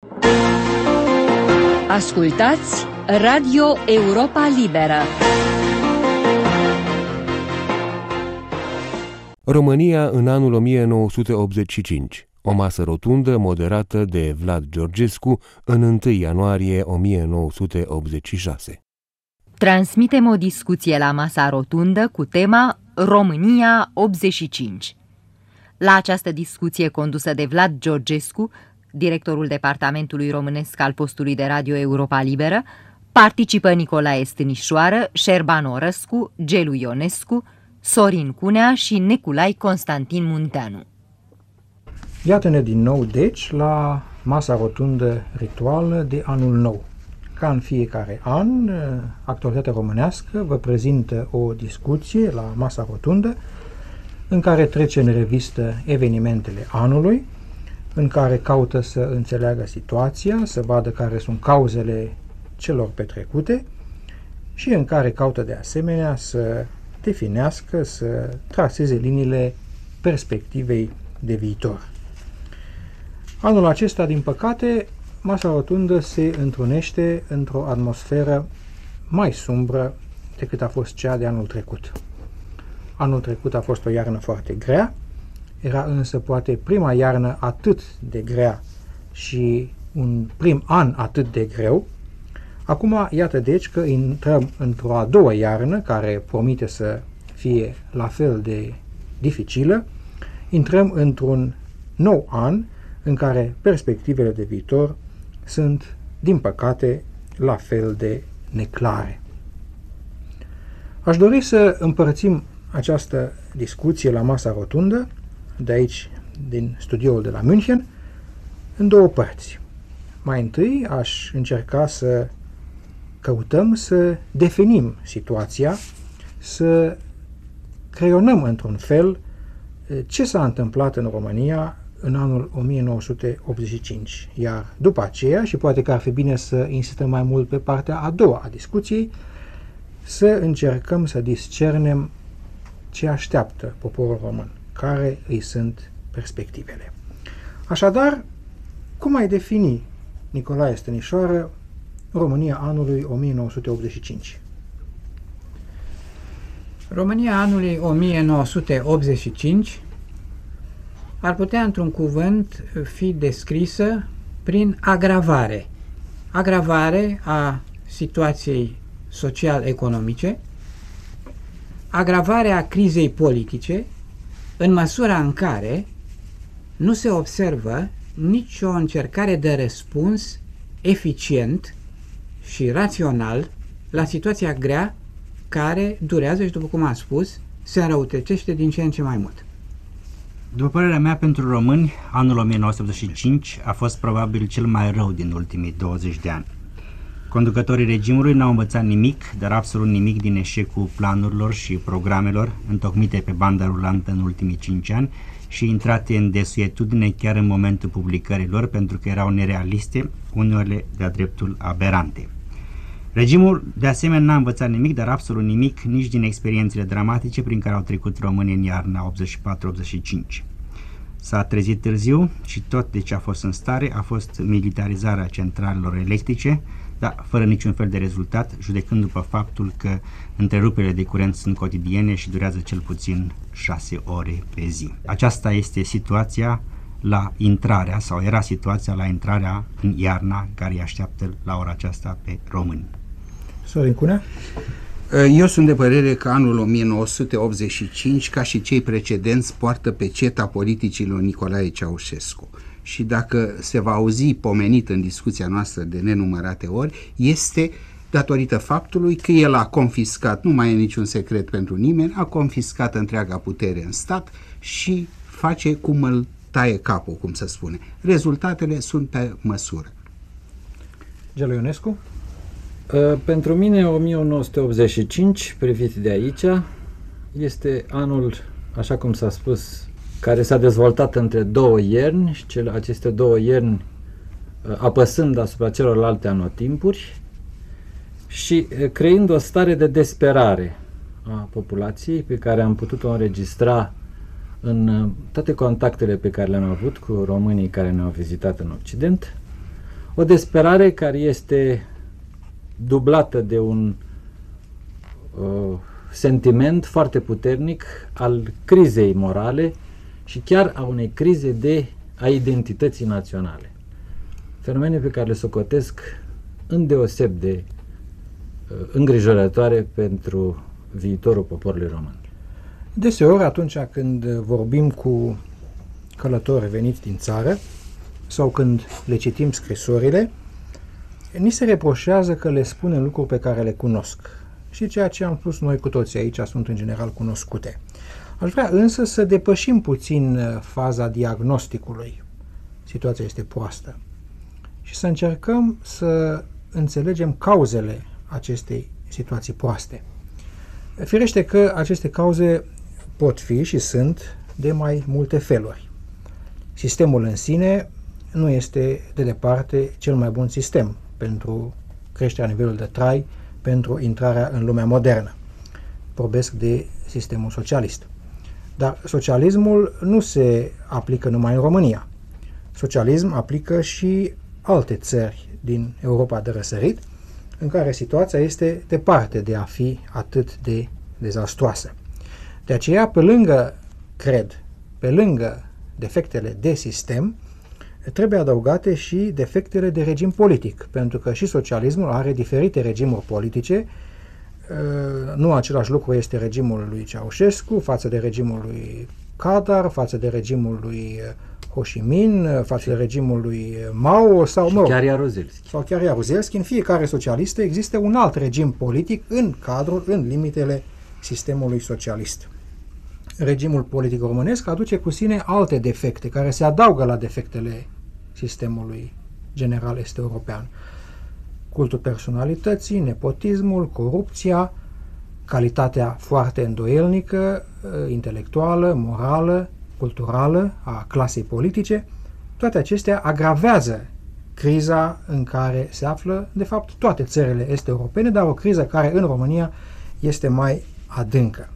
Ascultați Radio Europa Liberă. România în anul 1985. O masă rotundă moderată de Vlad Georgescu în 1 ianuarie 1986. Transmitem o discuție la masa rotundă cu tema România 85. La această discuție condusă de Vlad Georgescu, directorul departamentului românesc al postului de Radio Europa Liberă, participă Nicolae Stânișoară, Șerban Orăscu, Gelu Ionescu, Sorin Cunea și Neculai Constantin Munteanu. Iată-ne din nou, deci, la masa rotundă rituală de anul nou. Ca în fiecare an, Actualitatea Românească vă prezintă o discuție la masa rotundă în care trece în revistă evenimentele anului, în care caută să înțeleagă situația, să vadă care sunt cauzele celor petrecute și în care caută de asemenea să definească, să traseze liniile perspectivei de viitor. Anul acesta, din păcate, masa rotundă se întrunește într-o atmosferă mai sumbră decât a fost cea de anul trecut. Anul trecut a fost o iarnă foarte grea, era însă poate prima iarnă atât de grea și un prim an atât de greu. Acum, iată deci că intrăm într-o a doua iarnă, care promite să fie la fel de dificilă. Intrăm într-un nou an în care perspectivele de viitor sunt, din păcate, la fel de neclare. Aș dori să împărțim această discuție la masa rotundă, de aici, din studioul de la München, în două părți. Mai întâi aș încerca să căutăm să definim situația, să creionăm într-un fel ce s-a întâmplat în România în anul 1985. Iar după aceea, și poate că ar fi bine să insistăm mai mult pe partea a doua a discuției, să încercăm să discernem ce așteaptă poporul român, care îi sunt perspectivele. Așadar, cum ai defini, Nicolae Stânișoară, România anului 1985? România anului 1985 ar putea, într-un cuvânt, fi descrisă prin agravare. Agravare a situației social-economice, agravarea crizei politice, în măsura în care nu se observă nicio încercare de răspuns eficient și rațional la situația grea care durează și, după cum am spus, se înrăutățește din ce în ce mai mult. După părerea mea, pentru români, anul 1985 a fost probabil cel mai rău din ultimii 20 de ani. Conducătorii regimului n-au învățat nimic, dar absolut nimic din eșecul planurilor și programelor întocmite pe banda rulantă în ultimii 5 ani și intrate în desuetudine chiar în momentul publicărilor, pentru că erau nerealiste, uneori de-a dreptul aberante. Regimul, de asemenea, n-a învățat nimic, dar absolut nimic, nici din experiențele dramatice prin care au trecut românii în iarna 84-85. S-a trezit târziu și tot de ce a fost în stare a fost militarizarea centralelor electrice, dar fără niciun fel de rezultat, judecând după faptul că întreruperile de curent sunt cotidiene și durează cel puțin 6 ore pe zi. Aceasta este situația la intrarea, sau era situația la intrarea în iarna care îi așteaptă la ora aceasta pe români. Sorin Cunea? Eu sunt de părere că anul 1985, ca și cei precedenți, poartă peceta politicilor Nicolae Ceaușescu. Și dacă se va auzi pomenit în discuția noastră de nenumărate ori, este datorită faptului că el a confiscat, nu mai e niciun secret pentru nimeni, a confiscat întreaga putere în stat și face cum îl taie capul, cum se spune. Rezultatele sunt pe măsură. Gelu Ionescu? Pentru mine 1985, privit de aici, este anul, așa cum s-a spus, care s-a dezvoltat între două ierni și aceste două ierni apăsând asupra celorlalte anotimpuri și creând o stare de desperare a populației pe care am putut-o înregistra în toate contactele pe care le-am avut cu românii care ne-au vizitat în Occident, O disperare care este dublată de un sentiment foarte puternic al crizei morale și chiar a unei crize a identității naționale. Fenomene pe care le socotesc îndeoseb de îngrijorătoare pentru viitorul poporului român. Deseori, atunci când vorbim cu călători veniți din țară sau când le citim scrisorile, ni se reproșează că le spunem lucruri pe care le cunosc. Și ceea ce am spus noi cu toții aici sunt în general cunoscute. Aș vrea însă să depășim puțin faza diagnosticului. Situația este proastă. Și să încercăm să înțelegem cauzele acestei situații proaste. Firește că aceste cauze pot fi și sunt de mai multe feluri. Sistemul în sine nu este de departe cel mai bun sistem pentru creșterea nivelului de trai, pentru intrarea în lumea modernă. Vorbesc de sistemul socialist. Dar socialismul nu se aplică numai în România. Socialism aplică și alte țări din Europa de răsărit, în care situația este departe de a fi atât de dezastruoasă. De aceea, pe lângă defectele de sistem, trebuie adăugate și defectele de regim politic, pentru că și socialismul are diferite regimuri politice. Nu același lucru este regimul lui Ceaușescu față de regimul lui Kadar, față de regimul lui Ho Chi Minh, față de regimul lui Mao sau chiar Jaruzelski. Sau chiar Jaruzelski. În fiecare socialistă există un alt regim politic în cadrul, în limitele sistemului socialist. Regimul politic românesc aduce cu sine alte defecte care se adaugă la defectele sistemului general est-european. Cultul personalității, nepotismul, corupția, calitatea foarte îndoielnică, intelectuală, morală, culturală a clasei politice, toate acestea agravează criza în care se află, de fapt, toate țările est-europene, dar o criză care în România este mai adâncă.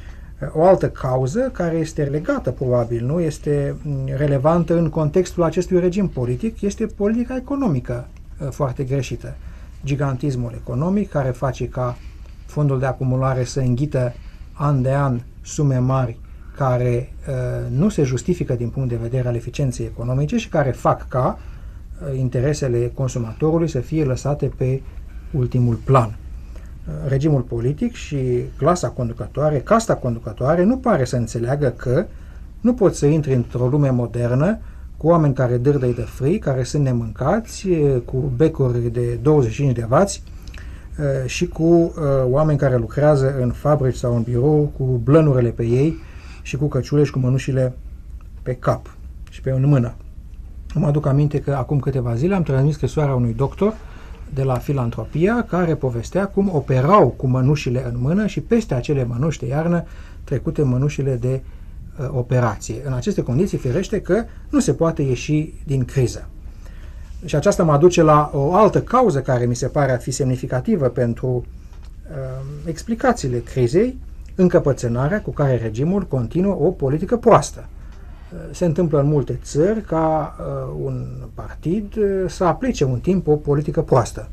O altă cauză, care este legată, probabil, nu este relevantă în contextul acestui regim politic, este politica economică foarte greșită. Gigantismul economic, care face ca fondul de acumulare să înghită an de an sume mari care nu se justifică din punct de vedere al eficienței economice și care fac ca interesele consumatorului să fie lăsate pe ultimul plan. Regimul politic și clasa conducătoare, casta conducătoare, nu pare să înțeleagă că nu poți să intri într-o lume modernă cu oameni care dârdăi de frig, care sunt nemâncați, cu becuri de 25 de vați și cu oameni care lucrează în fabrici sau în birou cu blănurile pe ei și cu căciule și cu mănușile pe cap și pe în mână. Îmi aduc aminte că acum câteva zile am transmis scrisoarea unui doctor de la Filantropia, care povestea cum operau cu mănușile în mână și peste acele mănuși de iarnă trecute mănușile de operație. În aceste condiții, firește că nu se poate ieși din criză. Și aceasta mă aduce la o altă cauză care mi se pare a fi semnificativă pentru explicațiile crizei, încăpățânarea cu care regimul continuă o politică proastă. Se întâmplă în multe țări ca un partid să aplice un timp o politică proastă.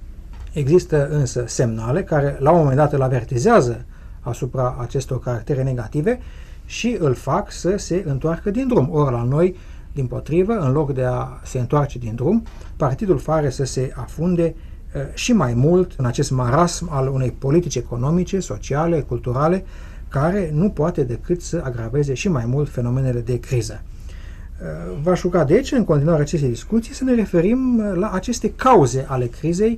Există însă semnale care la un moment dat îl avertizează asupra acestor caractere negative și îl fac să se întoarcă din drum. Ori la noi, dimpotrivă, în loc de a se întoarce din drum, partidul pare să se afunde și mai mult în acest marasm al unei politici economice, sociale, culturale, care nu poate decât să agraveze și mai mult fenomenele de criză. V-aș ruga, deci, în continuare acestei discuții, să ne referim la aceste cauze ale crizei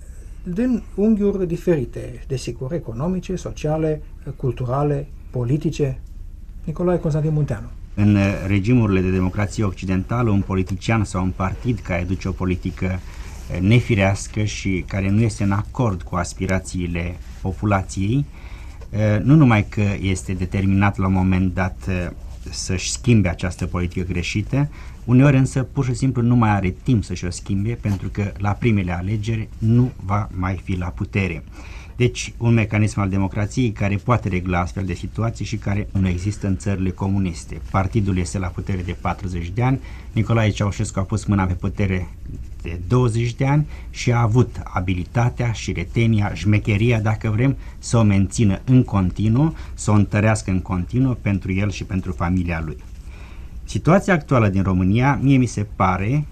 din unghiuri diferite, desigur, economice, sociale, culturale, politice. Nicolae Constantin Munteanu. În regimurile de democrație occidentală, un politician sau un partid care duce o politică nefirească și care nu este în acord cu aspirațiile populației, nu numai că este determinat la un moment dat să-și schimbe această politică greșită, uneori însă pur și simplu nu mai are timp să-și o schimbe, pentru că la primele alegeri nu va mai fi la putere. Deci un mecanism al democrației care poate regla astfel de situații și care nu există în țările comuniste. Partidul este la putere de 40 de ani, Nicolae Ceaușescu a pus mâna pe putere peste 20 de ani și a avut abilitatea și retenia, șmecheria, dacă vrem, să o mențină în continuu, să o întărească în continuu pentru el și pentru familia lui. Situația actuală din România, mie mi se pare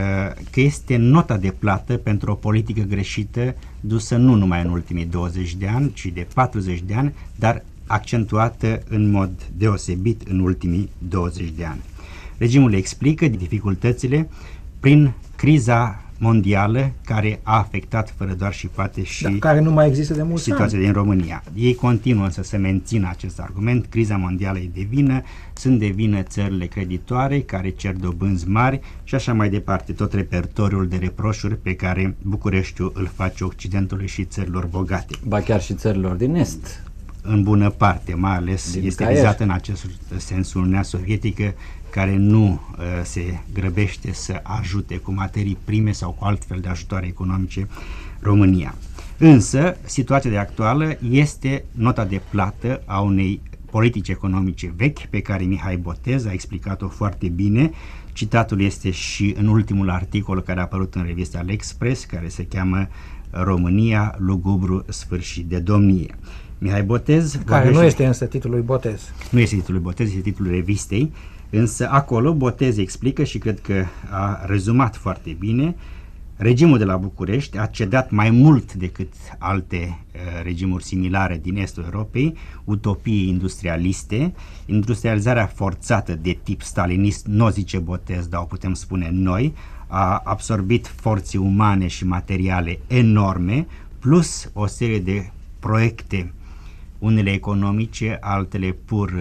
că este nota de plată pentru o politică greșită dusă nu numai în ultimii 20 de ani, ci de 40 de ani, dar accentuată în mod deosebit în ultimii 20 de ani. Regimul explică dificultățile prin criza mondială care a afectat fără doar și poate și care nu mai există de mulți situația ani din România. Ei continuă să se mențină acest argument, criza mondială e de vină, sunt de vină țările creditoare care cer dobânzi mari și așa mai departe, tot repertoriul de reproșuri pe care Bucureștiul îl face Occidentului și țărilor bogate. Ba chiar și țărilor din Est. În bună parte, mai ales Din este Caier. vizată în acest sens Uniunea Sovietică, care nu se grăbește să ajute cu materii prime sau cu altfel de ajutoare economice România. Însă, situația de actuală este nota de plată a unei politici economice vechi, pe care Mihai Botez a explicat-o foarte bine. Citatul este și în ultimul articol care a apărut în revista L'Express, care se cheamă România, lugubru sfârșit de domnie. Mihai Botez... Care nu este însă titlul lui Botez. Nu este titlul lui Botez, este titlul revistei, însă acolo Botez explică și cred că a rezumat foarte bine. Regimul de la București a cedat mai mult decât alte regimuri similare din estul Europei, utopii industrialiste, industrializarea forțată de tip stalinist, nu o zice Botez, dar o putem spune noi, a absorbit forțe umane și materiale enorme, plus o serie de proiecte, unele economice, altele pur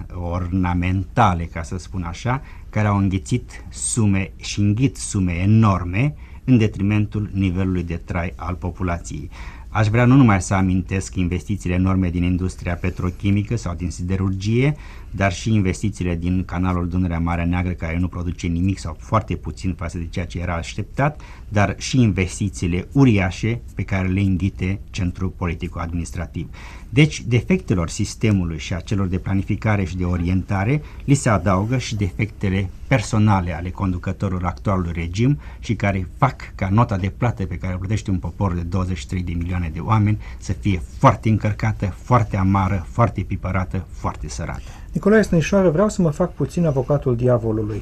ornamentale, ca să spun așa, care au înghițit sume și înghit sume enorme în detrimentul nivelului de trai al populației. Aș vrea nu numai să amintesc investițiile enorme din industria petrochimică sau din siderurgie, dar și investițiile din canalul Dunărea-Marea Neagră, care nu produce nimic sau foarte puțin față de ceea ce era așteptat, dar și investițiile uriașe pe care le înghite centrul politico-administrativ. Deci, defectelor sistemului și a celor de planificare și de orientare li se adaugă și defectele personale ale conducătorilor actualului regim și care fac ca nota de plată pe care o plătește un popor de 23 de milioane de oameni să fie foarte încărcată, foarte amară, foarte pipărată, foarte sărată. Nicolae Stănișoară, vreau să mă fac puțin avocatul diavolului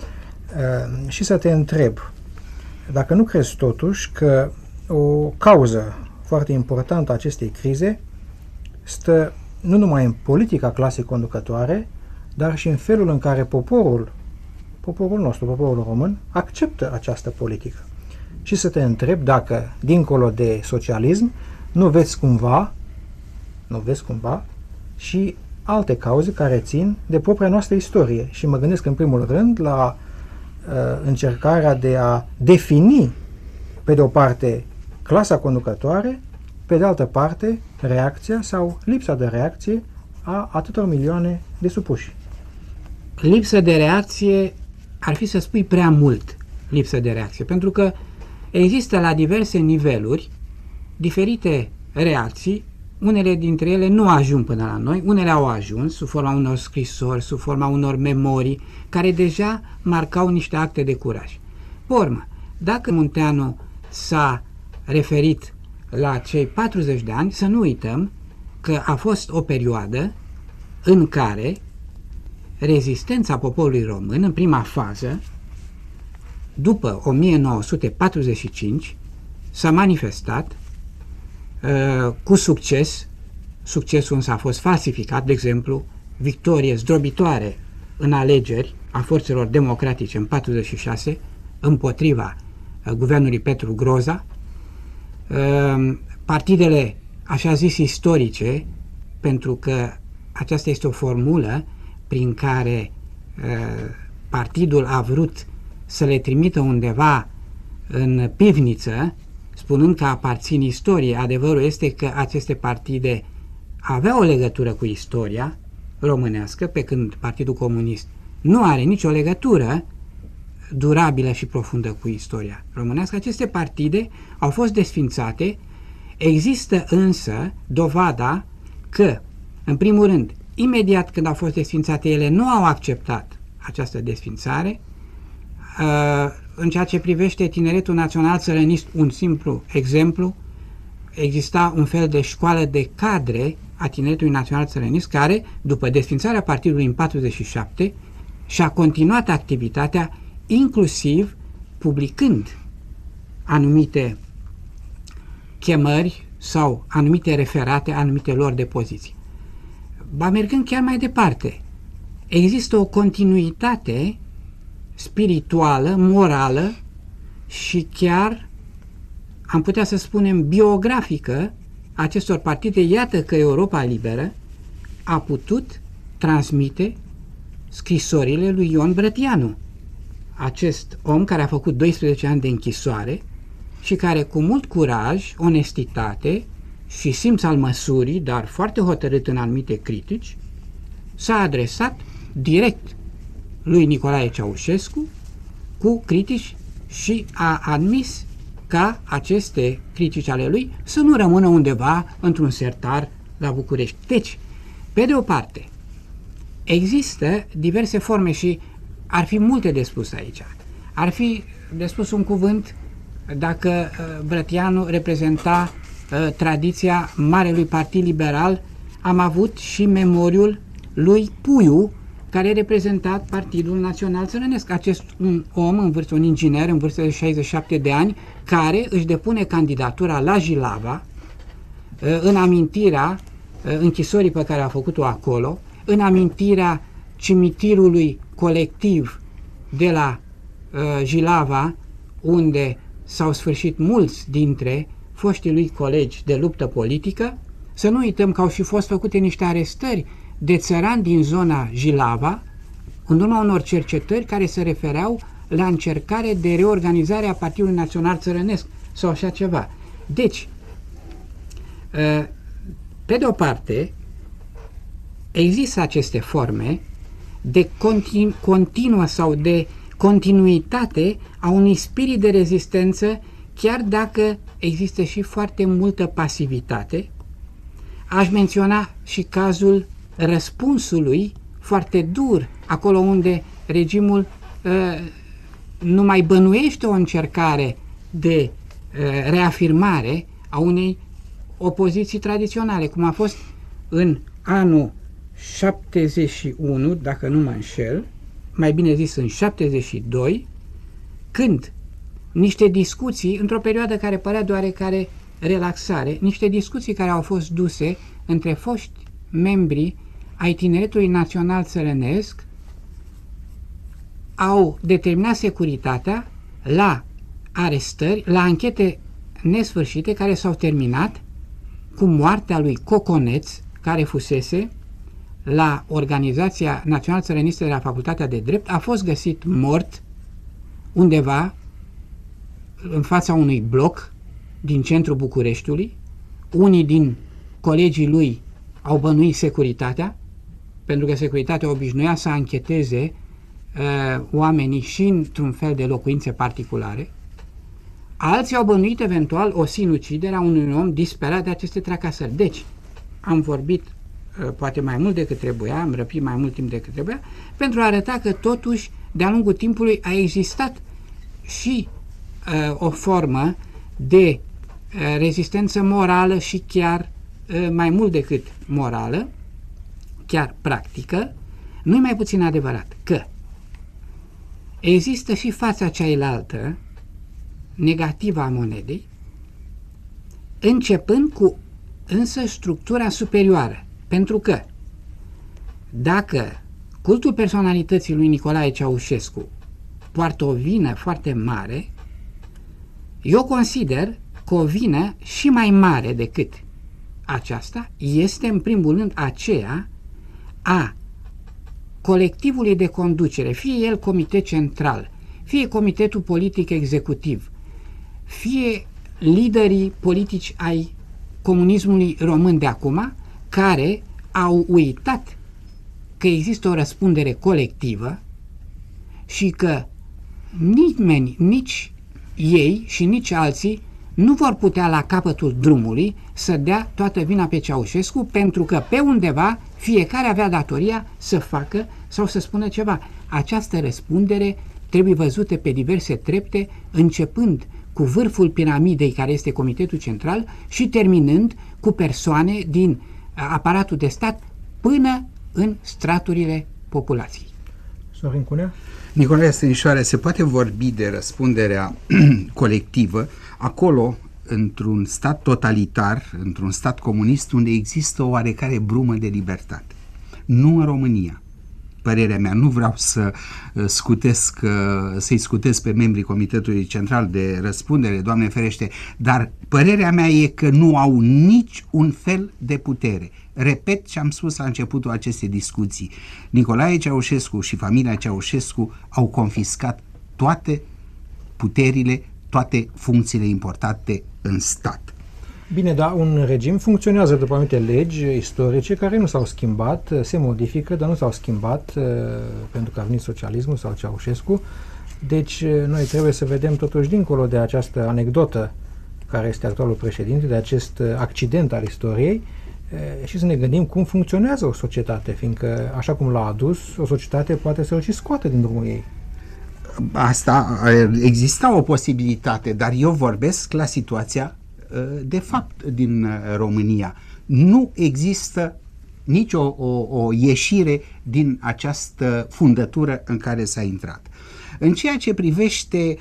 și să te întreb dacă nu crezi totuși că o cauză foarte importantă a acestei crize stă nu numai în politica clasei conducătoare, dar și în felul în care poporul nostru, poporul român, acceptă această politică. Și să te întreb dacă, dincolo de socialism, nu vezi cumva și alte cauze care țin de propria noastră istorie. Și mă gândesc în primul rând la încercarea de a defini, pe de o parte, clasa conducătoare, pe de altă parte, reacția sau lipsa de reacție a atâtor milioane de supuși. Lipsă de reacție ar fi să spui prea mult, lipsă de reacție, pentru că există la diverse niveluri diferite reacții. Unele dintre ele nu ajung până la noi, unele au ajuns sub forma unor scrisori, sub forma unor memorii, care deja marcau niște acte de curaj. Pe urmă, dacă Munteanu s-a referit la cei 40 de ani, să nu uităm că a fost o perioadă în care rezistența poporului român, în prima fază, după 1945, s-a manifestat cu succes. Succesul însă a fost falsificat, de exemplu, victorie zdrobitoare în alegeri a forțelor democratice în 46 împotriva guvernului Petru Groza. Partidele, așa zis, istorice, pentru că aceasta este o formulă prin care partidul a vrut să le trimită undeva în pivniță, spunând că aparțin istoriei. Adevărul este că aceste partide aveau o legătură cu istoria românească, pe când Partidul Comunist nu are nicio legătură durabilă și profundă cu istoria românească. Aceste partide au fost desfințate. Există însă dovada că, în primul rând, imediat când au fost desfințate, ele nu au acceptat această desfințare. în ceea ce privește tineretul național țărănist, un simplu exemplu, exista un fel de școală de cadre a tineretului național țărănist care, după desfințarea partidului în 47, și-a continuat activitatea, inclusiv publicând anumite chemări sau anumite referate, anumite lor de poziții. Ba mergând chiar mai departe, există o continuitate spirituală, morală și chiar, am putea să spunem, biografică acestor partide. Iată că Europa Liberă a putut transmite scrisorile lui Ion Brătianu, acest om care a făcut 12 ani de închisoare și care cu mult curaj, onestitate și simț al măsurii, dar foarte hotărât în anumite critici, s-a adresat direct lui Nicolae Ceaușescu cu critici și a admis ca aceste critici ale lui să nu rămână undeva într-un sertar la București. Deci, pe de o parte, există diverse forme și ar fi multe de spus aici. Ar fi de spus un cuvânt dacă Brătianu reprezenta tradiția Marelui Partid Liberal. Am avut și memoriul lui Puiu, care a reprezentat Partidul Național Țărănesc. Acest un om în vârstă, un inginer în vârstă de 67 de ani, care își depune candidatura la Jilava în amintirea închisorii pe care a făcut-o acolo, în amintirea cimitirului colectiv de la Jilava, unde s-au sfârșit mulți dintre foștii lui colegi de luptă politică. Să nu uităm că au și fost făcute niște arestări de țărani din zona Jilava, în urma unor cercetări care se refereau la încercare de reorganizare a Partidului Național Țărănesc sau așa ceva. Deci, pe de o parte, există aceste forme de continuă sau de continuitate a unui spirit de rezistență, chiar dacă există și foarte multă pasivitate. Aș menționa și cazul răspunsului foarte dur, acolo unde regimul nu mai bănuiește o încercare de reafirmare a unei opoziții tradiționale, cum a fost în anul 71, dacă nu mă înșel, mai bine zis în 72, când niște discuții, într-o perioadă care părea de oarecare relaxare, niște discuții care au fost duse între foști membri ai Tineretului Național Țărănesc au determinat securitatea la arestări, la anchete nesfârșite care s-au terminat cu moartea lui Coconeț, care fusese la Organizația Națională Țărănistă de la Facultatea de Drept, a fost găsit mort undeva în fața unui bloc din centrul Bucureștiului. Unii din colegii lui au bănuit securitatea, pentru că securitatea obișnuia să ancheteze oamenii și într-un fel de locuințe particulare. Alții au bănuit eventual o sinucidere a unui om disperat de aceste tracasări. Deci, am vorbit poate mai mult decât trebuia, am răpit mai mult timp decât trebuia, pentru a arăta că totuși, de-a lungul timpului, a existat și o formă de rezistență morală și chiar mai mult decât morală, chiar practică. Nu-i mai puțin adevărat că există și fața cealaltă negativă a monedei, începând cu însă structura superioară. Pentru că dacă cultul personalității lui Nicolae Ceaușescu poartă o vină foarte mare, eu consider că o vină și mai mare decât aceasta este în primul rând aceea a colectivului de conducere, fie el comitet central, fie comitetul politic executiv, fie liderii politici ai comunismului român de acum, care au uitat că există o răspundere colectivă și că nimeni, nici ei și nici alții nu vor putea la capătul drumului să dea toată vina pe Ceaușescu, pentru că pe undeva fiecare avea datoria să facă sau să spună ceva. Această răspundere trebuie văzute pe diverse trepte, începând cu vârful piramidei, care este Comitetul Central, și terminând cu persoane din aparatul de stat până în straturile populației. Sorin Cunea? Nicolae Stănișoare, se poate vorbi de răspunderea colectivă acolo, într-un stat totalitar, într-un stat comunist, unde există o oarecare brumă de libertate. Nu în România. Părerea mea, nu vreau să-i scutesc pe membrii Comitetului Central de răspundere, Doamne ferește, dar părerea mea e că nu au nici un fel de putere. Repet ce am spus la începutul acestei discuții. Nicolae Ceaușescu și familia Ceaușescu au confiscat toate puterile, toate funcțiile importante în stat. Bine, dar un regim funcționează după anumite legi istorice care nu s-au schimbat, se modifică, dar nu s-au schimbat pentru că a venit socialismul sau Ceaușescu. Deci noi trebuie să vedem totuși dincolo de această anecdotă care este actualul președinte, de acest accident al istoriei, și să ne gândim cum funcționează o societate, fiindcă așa cum l-a adus, o societate poate să-l și scoate din drumul ei. Asta, exista o posibilitate, dar eu vorbesc la situația de fapt din România. Nu există nici o ieșire din această fundătură în care s-a intrat. În ceea ce privește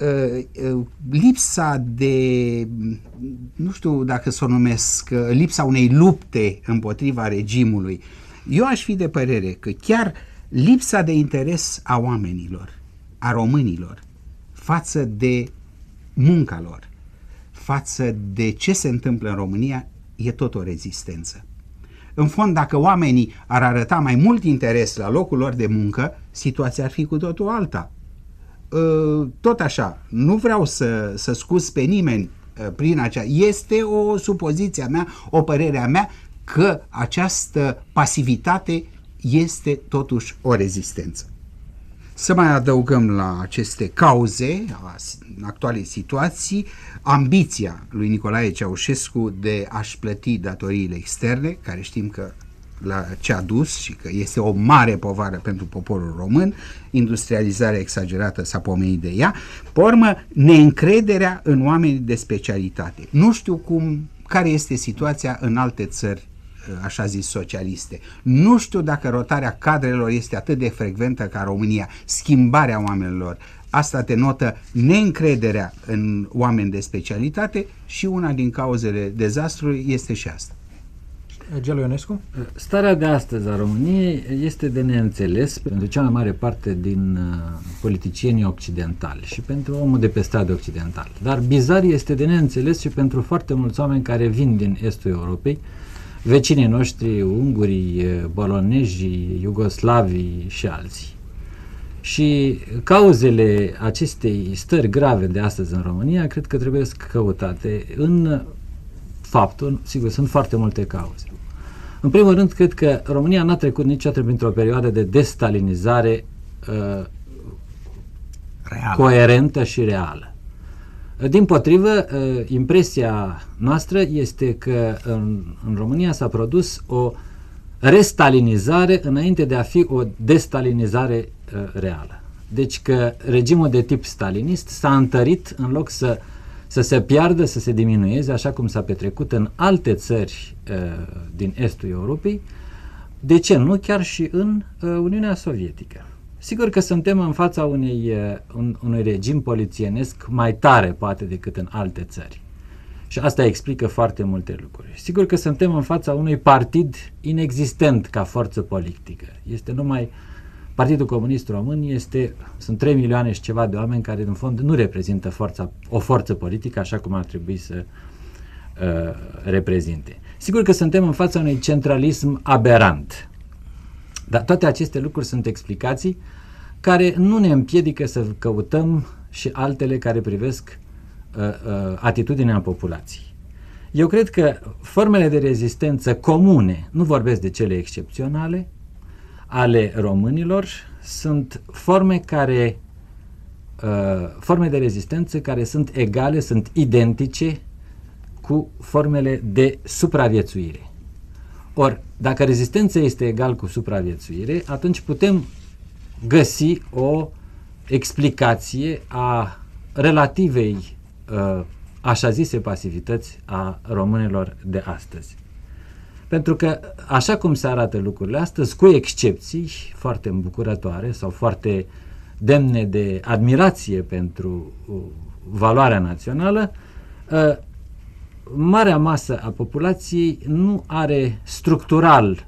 lipsa de, nu știu dacă să o numesc, lipsa unei lupte împotriva regimului, eu aș fi de părere că chiar lipsa de interes a oamenilor, a românilor, față de munca lor, față de ce se întâmplă în România, e tot o rezistență. În fond, dacă oamenii ar arăta mai mult interes la locul lor de muncă, situația ar fi cu totul alta. Tot așa, nu vreau să scuz pe nimeni prin acea... Este o supoziție a mea, o părere a mea, că această pasivitate este totuși o rezistență. Să mai adăugăm la aceste cauze a actualei situații ambiția lui Nicolae Ceaușescu de a-și plăti datoriile externe, care știm că la ce a dus și că este o mare povară pentru poporul român, industrializarea exagerată, s-a pomenit de ea, pe urmă neîncrederea în oamenii de specialitate. Nu știu care este situația în alte țări, așa zis, socialiste. Nu știu dacă rotarea cadrelor este atât de frecventă ca România, schimbarea oamenilor. Asta denotă neîncrederea în oameni de specialitate și una din cauzele dezastrului este și asta. Gelu Ionescu? Starea de astăzi a României este de neînțeles pentru cea mai mare parte din politicienii occidentali și pentru omul de pe stradă occidental. Dar bizar este de neînțeles și pentru foarte mulți oameni care vin din estul Europei, vecinii noștri, ungurii, bolonezii, iugoslavii și alții. Și cauzele acestei stări grave de astăzi în România cred că trebuie căutate în faptul, sigur, sunt foarte multe cauze. În primul rând, cred că România n-a trecut niciodată printr-o perioadă de destalinizare coerentă și reală. Dimpotrivă, impresia noastră este că în România s-a produs o restalinizare înainte de a fi o destalinizare reală. Deci că regimul de tip stalinist s-a întărit în loc să se piardă, să se diminueze, așa cum s-a petrecut în alte țări din estul Europei, de ce nu chiar și în Uniunea Sovietică. Sigur că suntem în fața unui regim polițienesc mai tare, poate, decât în alte țări. Și asta explică foarte multe lucruri. Sigur că suntem în fața unui partid inexistent ca forță politică. Este numai Partidul Comunist Român, sunt 3 milioane și ceva de oameni care, în fond, nu reprezintă o forță politică așa cum ar trebui să reprezinte. Sigur că suntem în fața unui centralism aberant. Dar toate aceste lucruri sunt explicații care nu ne împiedică să căutăm și altele care privesc atitudinea populației. Eu cred că formele de rezistență comune, nu vorbesc de cele excepționale, ale românilor, sunt forme de rezistență care sunt egale, sunt identice cu formele de supraviețuire. Ori, dacă rezistența este egal cu supraviețuire, atunci putem găsi o explicație a relativei așa zise pasivități a românilor de astăzi. Pentru că, așa cum se arată lucrurile astăzi, cu excepții foarte îmbucurătoare sau foarte demne de admirație pentru valoarea națională, marea masă a populației nu are structural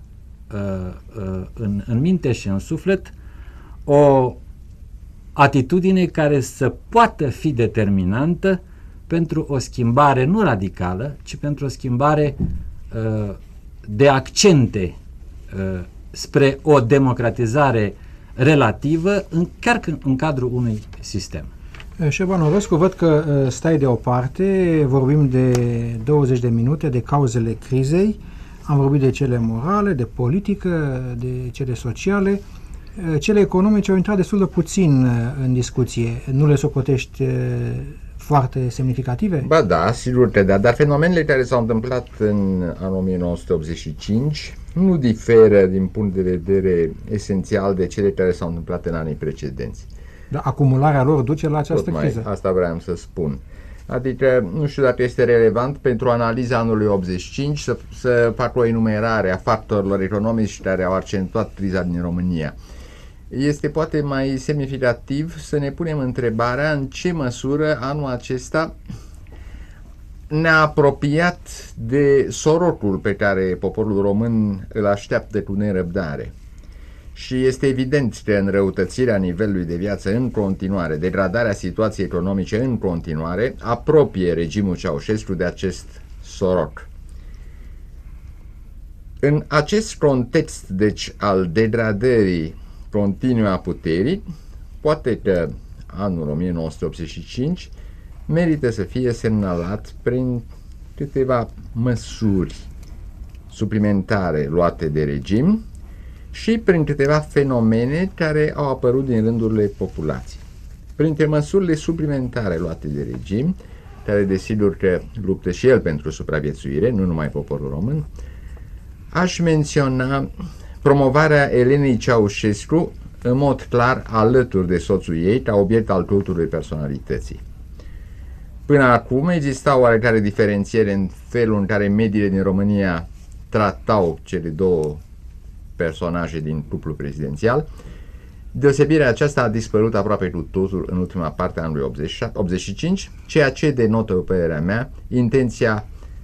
în minte și în suflet o atitudine care să poată fi determinantă pentru o schimbare nu radicală, ci pentru o schimbare de accente spre o democratizare relativă, chiar în cadrul unui sistem. Șerban Orescu, văd că stai deoparte, vorbim de 20 de minute de cauzele crizei, am vorbit de cele morale, de politică, de cele sociale, cele economice au intrat destul de puțin în discuție. Nu le socotești foarte semnificative? Ba da, sigur că da, dar fenomenele care s-au întâmplat în anul 1985 nu diferă din punct de vedere esențial de cele care s-au întâmplat în anii precedenți. Dar acumularea lor duce la această criză. Asta vreau să spun. Adică, nu știu dacă este relevant pentru analiza anului 85 să fac o enumerare a factorilor economici care au accentuat criza din România. Este poate mai semnificativ să ne punem întrebarea în ce măsură anul acesta ne-a apropiat de sorotul pe care poporul român îl așteaptă cu nerăbdare. Și este evident că înrăutățirea nivelului de viață în continuare, degradarea situației economice în continuare, apropie regimul Ceaușescu de acest sorot. În acest context, deci, al degradării continue a puterii, poate că anul 1985 merită să fie semnalat prin câteva măsuri suplimentare luate de regim și prin câteva fenomene care au apărut din rândurile populației. Printre măsurile suplimentare luate de regim, care desigur că luptă și el pentru supraviețuire, nu numai poporul român, aș menționa promovarea Elenei Ceaușescu în mod clar alături de soțul ei ca obiect al cultului personalității. Până acum exista oarecare diferențiere în felul în care mediile din România tratau cele două personaje din cuplul prezidențial. Deosebirea aceasta a dispărut aproape cu totul în ultima parte a anului 85, ceea ce denotă, după părerea mea, intenția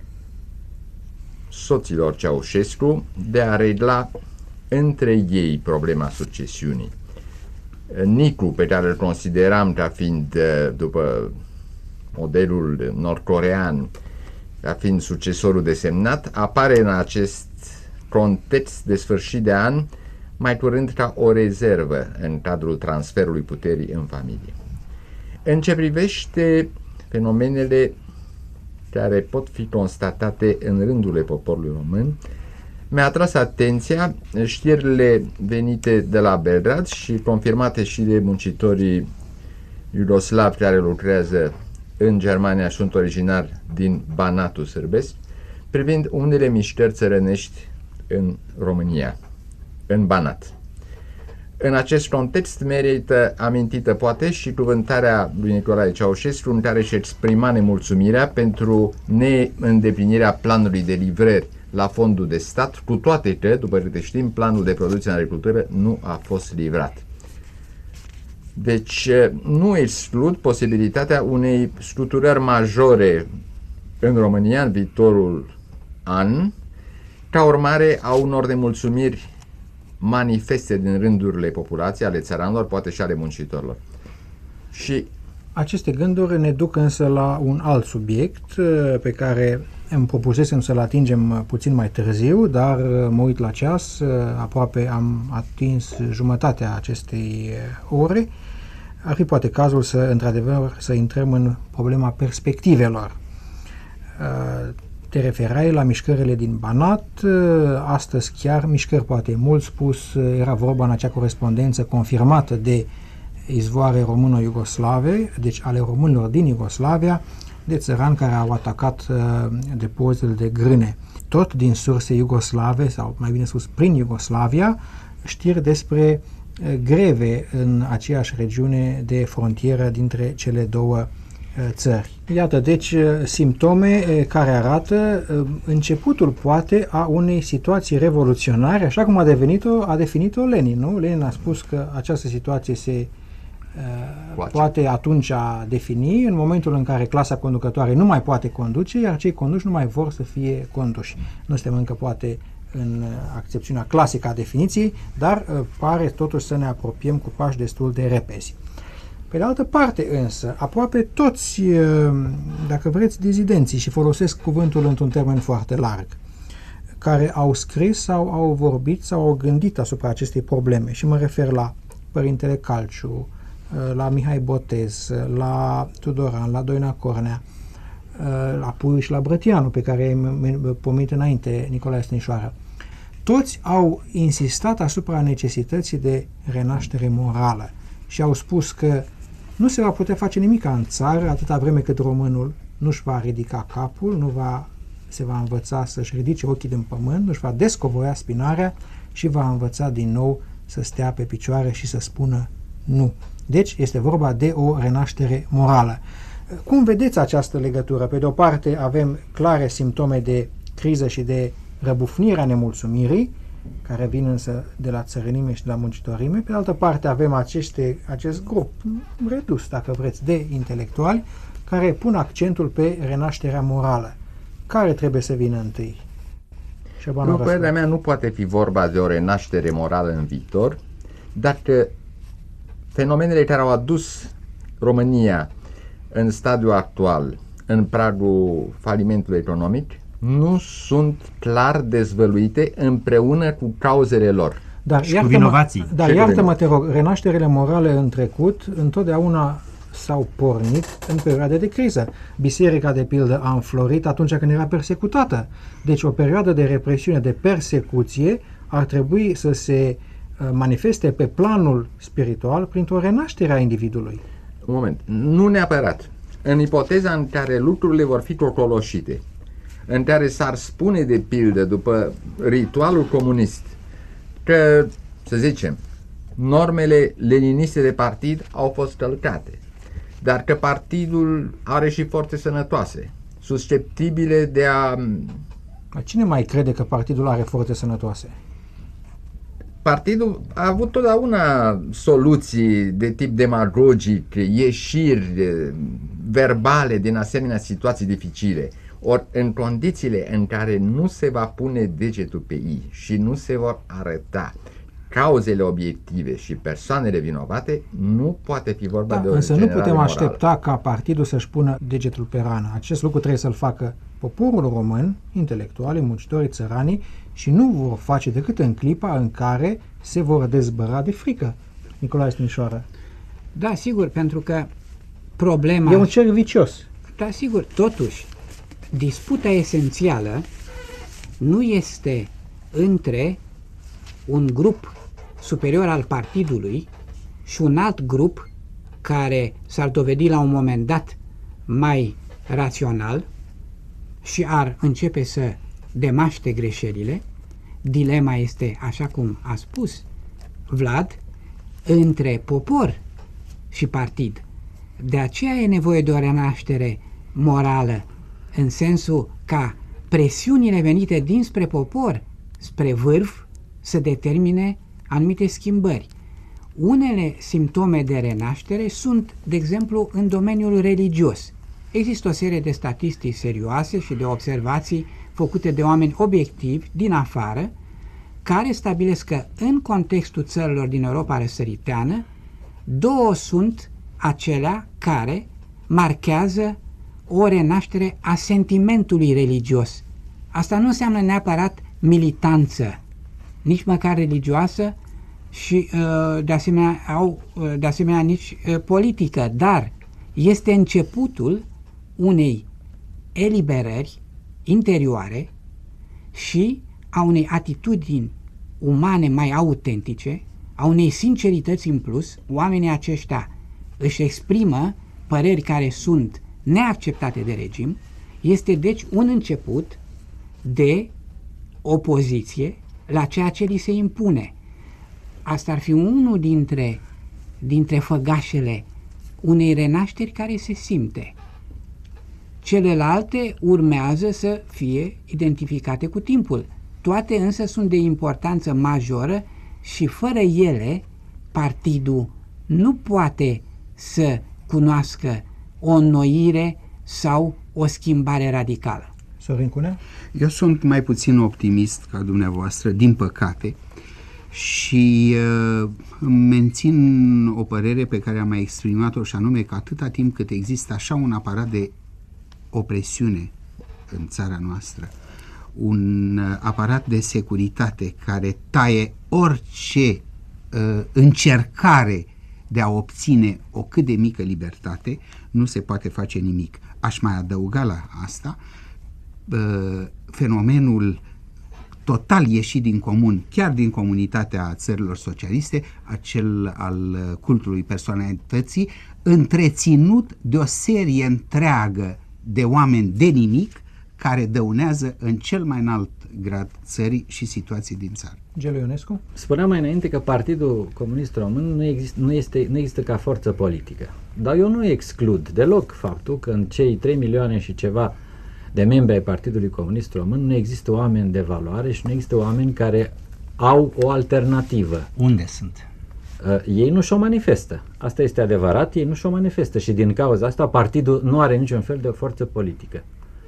soților Ceaușescu de a regla între ei problema succesiunii. Nicu, pe care îl consideram ca fiind, după modelul nord-corean, ca fiind succesorul desemnat, apare în acest context de sfârșit de an mai curând ca o rezervă în cadrul transferului puterii în familie. În ce privește fenomenele care pot fi constatate în rândurile poporului român, mi-a atras atenția știrile venite de la Belgrad și confirmate și de muncitorii iugoslavi care lucrează în Germania și sunt originari din Banatul sârbesc, privind unele mișcări țărănești în România, în Banat. În acest context merită amintită poate și cuvântarea lui Nicolae Ceaușescu, în care își exprima nemulțumirea pentru neîndeplinirea planului de livrări la fondul de stat, cu toate că, după câte știm, planul de producție în agricultură nu a fost livrat. Deci nu exclud posibilitatea unei scuturări majore în România în viitorul an, ca urmare a unor nemulțumiri manifeste din rândurile populației, ale țăranilor, poate și ale muncitorilor. Și aceste gânduri ne duc însă la un alt subiect pe care îmi propusesem să-l atingem puțin mai târziu, dar mă uit la ceas, aproape am atins jumătatea acestei ore. Ar fi poate cazul să, într-adevăr, să intrăm în problema perspectivelor. Te referai la mișcările din Banat, astăzi chiar mișcări, poate mult spus, era vorba în acea corespondență confirmată de izvoare româno-iugoslave, deci ale românilor din Iugoslavia, de țărani care au atacat depozitele de grâne. Tot din surse iugoslave, sau mai bine spus prin Iugoslavia, știri despre greve în aceeași regiune de frontieră dintre cele două țări. Iată, deci, simptome care arată începutul, poate, a unei situații revoluționare, așa cum a definit-o Lenin, nu? Lenin a spus că această situație se poate atunci defini în momentul în care clasa conducătoare nu mai poate conduce, iar cei conduși nu mai vor să fie conduși. Nu suntem încă, poate, în accepțiunea clasică a definiției, dar pare totuși să ne apropiem cu pași destul de repezi. Pe de altă parte însă, aproape toți, dacă vreți, dizidenții, și folosesc cuvântul într-un termen foarte larg, care au scris sau au vorbit sau au gândit asupra acestei probleme, și mă refer la Părintele Calciu, la Mihai Botez, la Tudoran, la Doina Cornea, la Puiu și la Brătianu, pe care i-am pomenit înainte Nicolae Stănișoară. Toți au insistat asupra necesității de renaștere morală și au spus că nu se va putea face nimic în țară atâta vreme cât românul nu-și va ridica capul, se va învăța să-și ridice ochii din pământ, nu-și va descovoia spinarea și va învăța din nou să stea pe picioare și să spună nu. Deci este vorba de o renaștere morală. Cum vedeți această legătură? Pe de o parte avem clare simptome de criză și de răbufnire a nemulțumirii, care vin însă de la țărănime și de la muncitorime. Pe de altă parte avem acest grup redus, dacă vreți, de intelectuali care pun accentul pe renașterea morală. Care trebuie să vină întâi? După părerea mea, nu poate fi vorba de o renaștere morală în viitor, dacă fenomenele care au adus România în stadiul actual, în pragul falimentului economic, nu sunt clar dezvăluite împreună cu cauzele lor. Și cu vinovații. Dar iartă-mă, te rog, renașterile morale în trecut întotdeauna s-au pornit în perioade de criză. Biserica, de pildă, a înflorit atunci când era persecutată. Deci o perioadă de represiune, de persecuție, ar trebui să se manifeste pe planul spiritual printr-o renaștere a individului. Un moment, nu neapărat. În ipoteza în care lucrurile vor fi cocoloșite, în care s-ar spune, de pildă, după ritualul comunist, că, să zicem, normele leniniste de partid au fost călcate, dar că partidul are și forțe sănătoase, susceptibile de a... Cine mai crede că partidul are forțe sănătoase? Partidul a avut totdeauna soluții de tip demagogic, ieșiri verbale din asemenea situații dificile. Ori în condițiile în care nu se va pune degetul pe ei și nu se vor arăta cauzele obiective și persoanele vinovate, nu poate fi vorba de o însă nu putem morală. aștepta ca partidul să-și pună degetul pe rană. Acest lucru trebuie să-l facă poporul român, intelectualii, muncitorii, țăranii, și nu vor face decât în clipa în care se vor dezbăra de frică. Nicolae Stănișoară. Da, sigur, pentru că problema... E un cerc vicios. Da, sigur, totuși, disputa esențială nu este între un grup superior al partidului și un alt grup care s-ar dovedi la un moment dat mai rațional și ar începe să demaște greșelile. Dilema este, așa cum a spus Vlad, între popor și partid. De aceea e nevoie de o renaștere morală, în sensul ca presiunile venite dinspre popor spre vârf să determine anumite schimbări. Unele simptome de renaștere sunt, de exemplu, în domeniul religios. Există o serie de statistici serioase și de observații făcute de oameni obiectivi din afară, care stabilesc că în contextul țărilor din Europa răsăriteană, două sunt acelea care marchează o renaștere a sentimentului religios. Asta nu înseamnă neapărat militanță, nici măcar religioasă și de asemenea nici politică, dar este începutul unei eliberări interioare și a unei atitudini umane mai autentice, a unei sincerități în plus. Oamenii aceștia își exprimă păreri care sunt neacceptate de regim. Este deci un început de opoziție la ceea ce li se impune. asta ar fi unul dintre făgașele unei renașteri care se simte. Celelalte urmează să fie identificate cu timpul. Toate însă sunt de importanță majoră și fără ele partidul nu poate să cunoască o înnoire sau o schimbare radicală. Sorin Cunea? Eu sunt mai puțin optimist ca dumneavoastră, din păcate, și mențin o părere pe care am mai exprimat-o, și anume că atâta timp cât există așa un aparat de opresiune în țara noastră, un aparat de securitate care taie orice încercare de a obține o cât de mică libertate, nu se poate face nimic. Aș mai adăuga la asta fenomenul total ieșit din comun, chiar din comunitatea țărilor socialiste, acel al cultului personalității, întreținut de o serie întreagă de oameni de nimic, care dăunează în cel mai înalt grad țării și situații din țară. Gelu Ionescu? Spuneam mai înainte că Partidul Comunist Român nu există ca forță politică. Dar eu nu exclud deloc faptul că în cei 3 milioane și ceva de membri ai Partidului Comunist Român nu există oameni de valoare și nu există oameni care au o alternativă. Unde sunt? Ei nu și-o manifestă. Asta este adevărat, ei nu și-o manifestă și din cauza asta partidul nu are niciun fel de forță politică.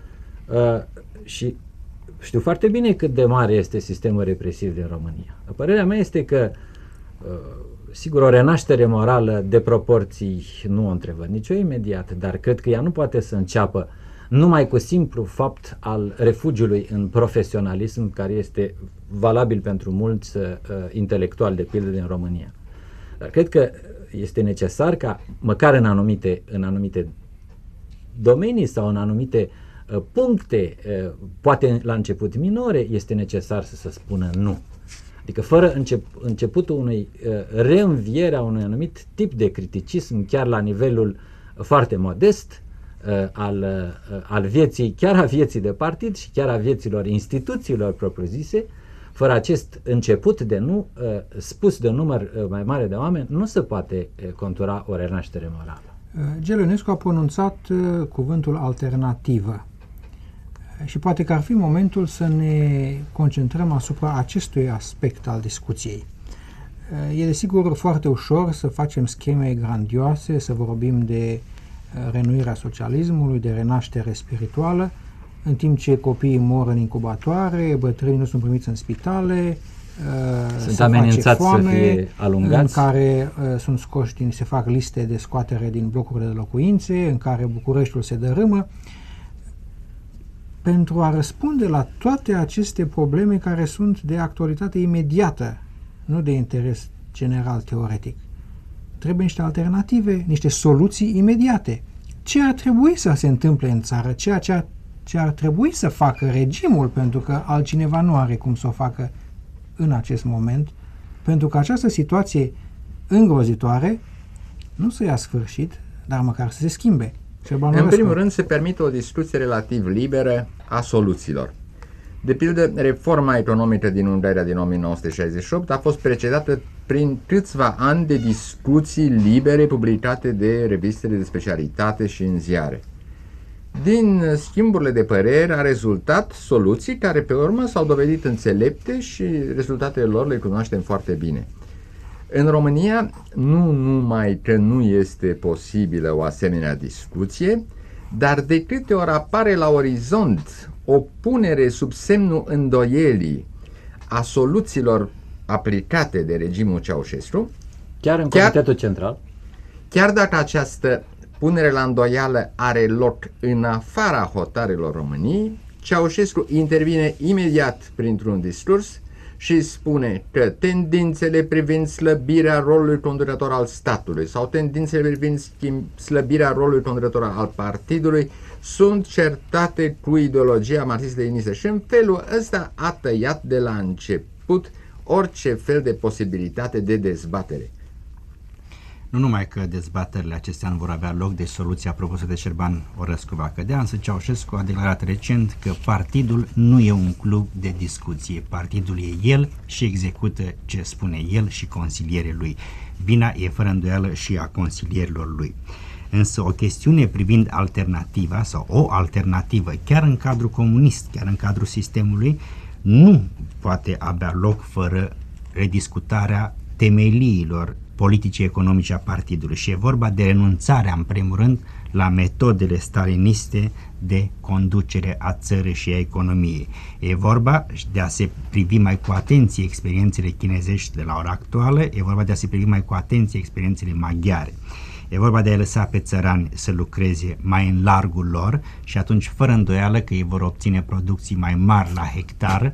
Și știu foarte bine cât de mare este sistemul represiv din România. Părerea mea este că sigur, o renaștere morală de proporții nu o întrevăd nicio imediat, dar cred că ea nu poate să înceapă numai cu simplu fapt al refugiului în profesionalism, care este valabil pentru mulți intelectuali, de pildă, din România. Dar cred că este necesar ca, măcar în anumite domenii sau în anumite puncte, poate la început minore, este necesar să se spună nu. Adică fără începutul unei reînviere a unui anumit tip de criticism, chiar la nivelul foarte modest al vieții, chiar a vieții de partid și chiar a vieților instituțiilor propriu-zise, fără acest început de nu, spus de un număr mai mare de oameni, nu se poate contura o renaștere morală. Gelu Ionescu a pronunțat cuvântul alternativă și poate că ar fi momentul să ne concentrăm asupra acestui aspect al discuției. E desigur foarte ușor să facem scheme grandioase, să vorbim de reînnoirea socialismului, de renaștere spirituală, în timp ce copiii mor în incubatoare, bătrânii nu sunt primiți în spitale, sunt amenințați să fie alungați, în care sunt scoși se fac liste de scoatere din blocurile de locuințe, în care Bucureștiul se dărâmă. Pentru a răspunde la toate aceste probleme care sunt de actualitate imediată, nu de interes general teoretic, trebuie niște alternative, niște soluții imediate. Ce ar trebui să se întâmple în țară, ce ar trebui să facă regimul, pentru că altcineva nu are cum să o facă în acest moment, pentru că această situație îngrozitoare nu să ia sfârșit, dar măcar să se schimbe. În primul rând, se permite o discuție relativ liberă a soluțiilor. De pildă, reforma economică din Ungaria din 1968 a fost precedată prin câțiva ani de discuții libere publicate de revistele de specialitate și în ziare. Din schimburile de păreri a rezultat soluții care pe urmă s-au dovedit înțelepte și rezultatele lor le cunoaștem foarte bine. În România, nu numai că nu este posibilă o asemenea discuție, dar de câte ori apare la orizont o punere sub semnul îndoielii a soluțiilor aplicate de regimul Ceaușescu, chiar în Comitetul Central, chiar dacă această punere la îndoială are loc în afara hotarelor României, Ceaușescu intervine imediat printr-un discurs și spune că tendințele privind slăbirea rolului conducător al statului sau tendințele privind slăbirea rolului conducător al partidului sunt certate cu ideologia marxist-leninistă și în felul ăsta a tăiat de la început orice fel de posibilitate de dezbatere. Nu numai că dezbaterile acestea nu vor avea loc, de soluția propusă de Șerban Orăscu va cădea, însă Ceaușescu a declarat recent că partidul nu e un club de discuție. Partidul e el și execută ce spune el și consilierii lui. Vina e fără îndoială și a consilierilor lui. Însă o chestiune privind alternativa sau o alternativă, chiar în cadrul comunist, chiar în cadrul sistemului, nu poate avea loc fără rediscutarea temeliilor politicii economice a partidului și e vorba de renunțarea, în primul rând, la metodele staliniste de conducere a țării și a economiei. E vorba de a se privi mai cu atenție experiențele chinezești de la ora actuală, e vorba de a se privi mai cu atenție experiențele maghiare. E vorba de a lăsa pe țărani să lucreze mai în largul lor și atunci, fără îndoială, că ei vor obține producții mai mari la hectar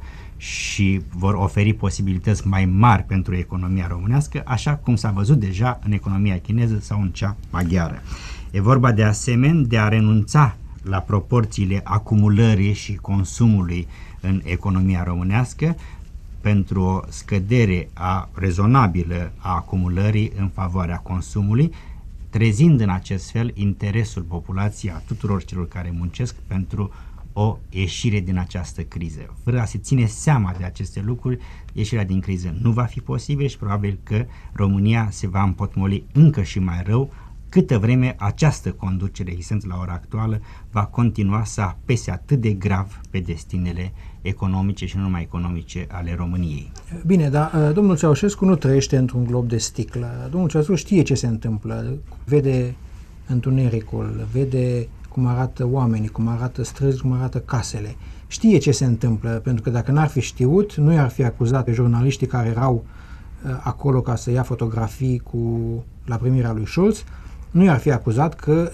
și vor oferi posibilități mai mari pentru economia românească, așa cum s-a văzut deja în economia chineză sau în cea maghiară. E vorba de asemenea de a renunța la proporțiile acumulării și consumului în economia românească pentru o scădere rezonabilă a acumulării în favoarea consumului, trezind în acest fel interesul populației, a tuturor celor care muncesc, pentru o ieșire din această criză. Fără a se ține seama de aceste lucruri, ieșirea din criză nu va fi posibil și probabil că România se va împotmoli încă și mai rău câtă vreme această conducere existentă la ora actuală va continua să apese atât de grav pe destinele economice și nu numai economice ale României. Bine, dar domnul Ceaușescu nu trăiește într-un glob de sticlă. Domnul Ceaușescu știe ce se întâmplă, vede întunericul, vede cum arată oamenii, cum arată străzi, cum arată casele. Știe ce se întâmplă, pentru că dacă n-ar fi știut, nu i-ar fi acuzat pe jurnaliștii care erau acolo ca să ia fotografii la primirea lui Schulz, nu i-ar fi acuzat că